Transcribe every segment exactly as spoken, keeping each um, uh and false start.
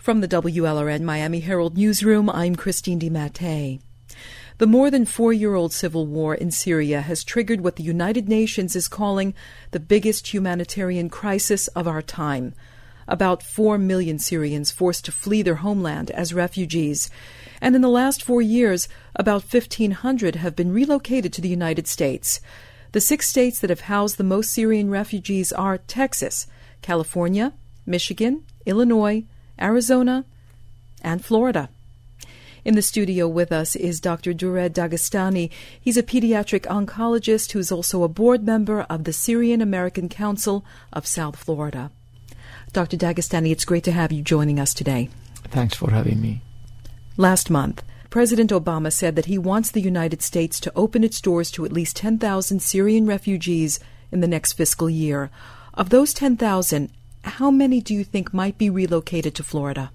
From the W L R N Miami Herald Newsroom, I'm Christine DiMattei. The more than four-year-old civil war in Syria has triggered what the United Nations is calling the biggest humanitarian crisis of our time. About four million Syrians forced to flee their homeland as refugees. And in the last four years, about fifteen hundred have been relocated to the United States. The six states that have housed the most Syrian refugees are Texas, California, Michigan, Illinois, Arizona, and Florida. In the studio with us is Doctor Dured Dagestani. He's a pediatric oncologist who's also a board member of the Syrian American Council of South Florida. Doctor Dagestani, it's great to have you joining us today. Thanks for having me. Last month, President Obama said that he wants the United States to open its doors to at least ten thousand Syrian refugees in the next fiscal year. Of those ten thousand, how many do you think might be relocated to Florida?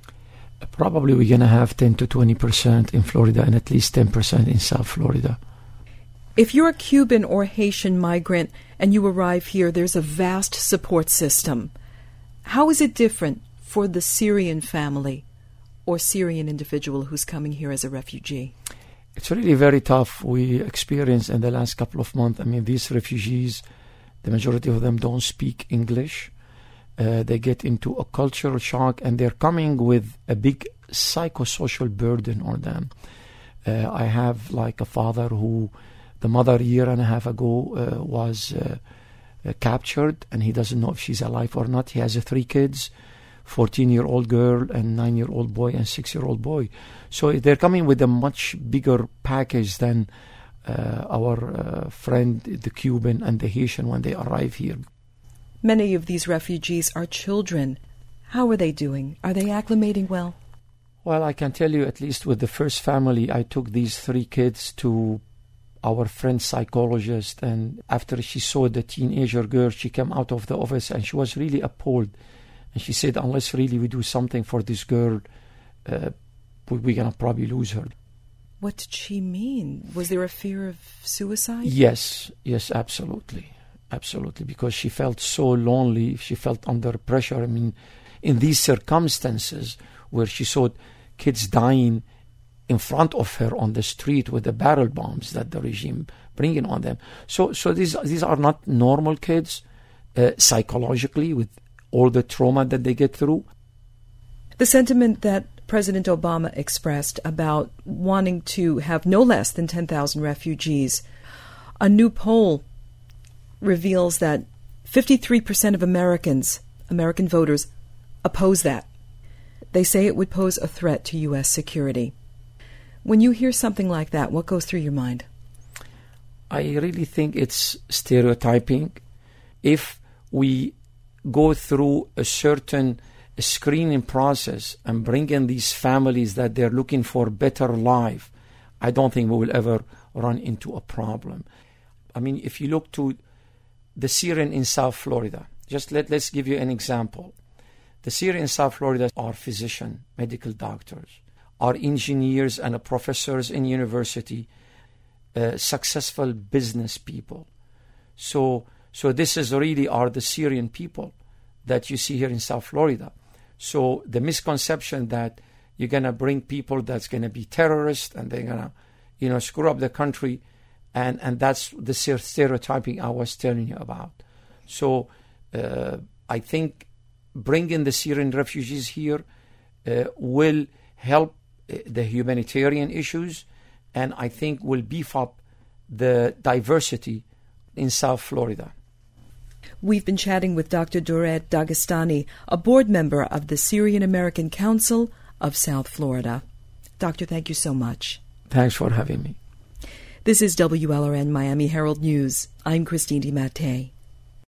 Probably we're going to have ten to twenty percent in Florida and at least ten percent in South Florida. If you're a Cuban or Haitian migrant and you arrive here, there's a vast support system. How is it different for the Syrian family or Syrian individual who's coming here as a refugee? It's really very tough. We experienced in the last couple of months, I mean, these refugees, the majority of them don't speak English. Uh, they get into a cultural shock, and they're coming with a big psychosocial burden on them. Uh, I have like a father who, the mother a year and a half ago uh, was uh, uh, captured, and he doesn't know if she's alive or not. He has uh, three kids, fourteen-year-old girl and nine-year-old boy and six-year-old boy. So they're coming with a much bigger package than uh, our uh, friend, the Cuban and the Haitian, when they arrive here. Many of these refugees are children. How are they doing? Are they acclimating well? Well, I can tell you, at least with the first family, I took these three kids to our friend psychologist, and after she saw the teenager girl, she came out of the office and she was really appalled. And she said, unless really we do something for this girl, uh, we're going to probably lose her. What did she mean? Was there a fear of suicide? Yes, yes, absolutely. Absolutely, because she felt so lonely, she felt under pressure. I mean, in these circumstances where she saw kids dying in front of her on the street with the barrel bombs that the regime bringing on them. So so these these are not normal kids uh, psychologically, with all the trauma that they get through. The sentiment that President Obama expressed about wanting to have no less than ten thousand refugees, a new poll reveals that fifty-three percent of Americans, American voters, oppose that. They say it would pose a threat to U S security. When you hear something like that, what goes through your mind? I really think it's stereotyping. If we go through a certain screening process and bring in these families that they're looking for better life, I don't think we will ever run into a problem. I mean, if you look to the Syrian in South Florida, just let, let's give you an example. The Syrian in South Florida are physicians, medical doctors, are engineers and professors in university, uh, successful business people. So, so this is really are the Syrian people that you see here in South Florida. So the misconception that you're going to bring people that's going to be terrorists and they're going to, you know, screw up the country, And and that's the stereotyping I was telling you about. So uh, I think bringing the Syrian refugees here uh, will help uh, the humanitarian issues, and I think will beef up the diversity in South Florida. We've been chatting with Doctor Dured Dagestani, a board member of the Syrian American Council of South Florida. Doctor, thank you so much. Thanks for having me. This is W L R N Miami Herald News. I'm Christine DiMattei.